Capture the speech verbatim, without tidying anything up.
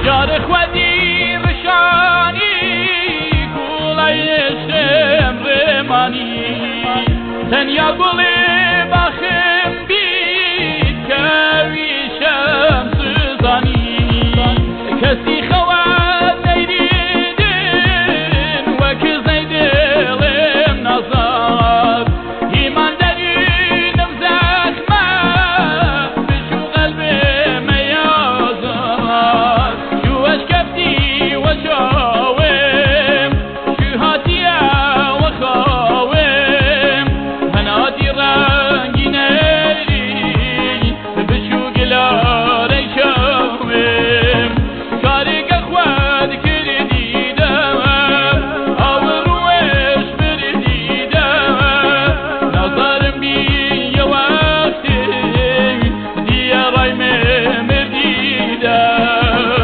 جار خودی رشانی گولایشم رمانی تنیا گولی بخم بید کویشم سوزانی کسی